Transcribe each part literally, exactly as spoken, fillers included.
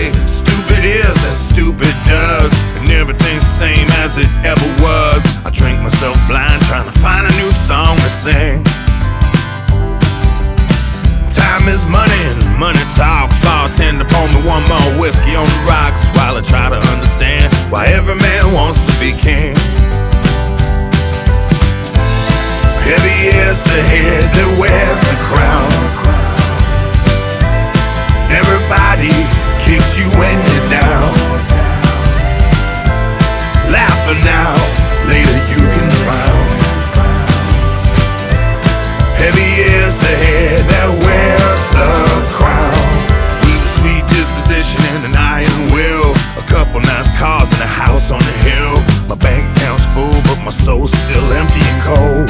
say stupid is as stupid does, and everything's the same as it ever was. I drink myself blind trying to find a new song to sing. Time is money and money talks. Bartender pour me one more whiskey on the rocks while I try to understand why every man wants to be king. Heavy is the head that wears the crown. Everybody kicks you when you're down. Laughing now, later you can frown. Heavy is the head that wears the crown. With a sweet disposition and an iron will, a couple nice cars and a house on the hill. My bank account's full, but my soul's still empty and cold.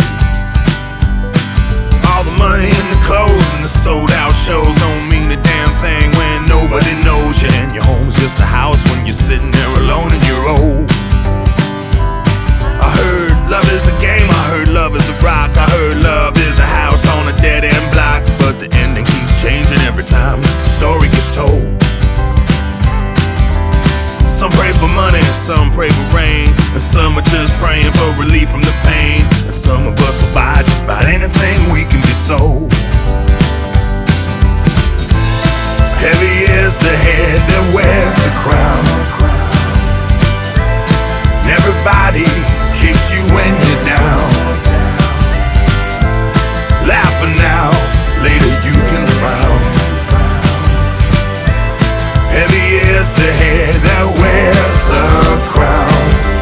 All the money and the clothes and the sold out shows don't mean a damn thing when nobody knows you, and your home's just a house when you're sitting there alone and you're old. I heard love is a game, I heard love is a rock, I heard love is a house on a dead end block, but the ending keeps changing every time the story gets told. Some pray for money, some pray for rain, and some are just praying for relief from the pain. And some of us will buy just about anything we can be sold. Heavy is the head that wears the crown. And everybody kicks you when you're down. Laughing now, later you can frown. Heavy is the head that wears the crown.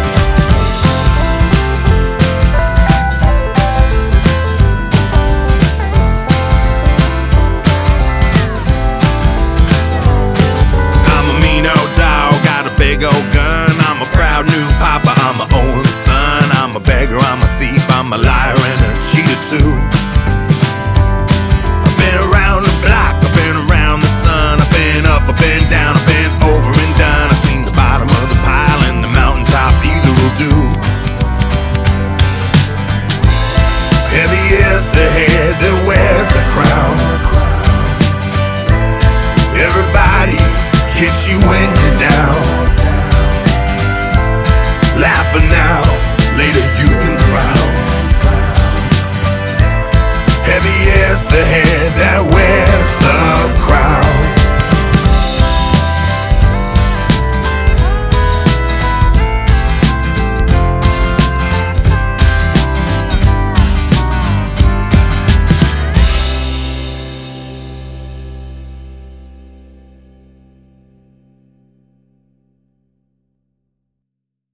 I'm a mean old dog, got a big old gun. I'm a proud new papa, I'm my only son. I'm a beggar, I'm a thief, I'm a liar and a cheater too. I've been around the block, I've been around the sun. I've been up, I've been down, I've been over and done. I've seen the bottom of the pile and the mountaintop, either will do. Heavy is the head that wears the crown. Everybody kicks you when you're down. Laughing now, later you can frown. Heavy is the head that wears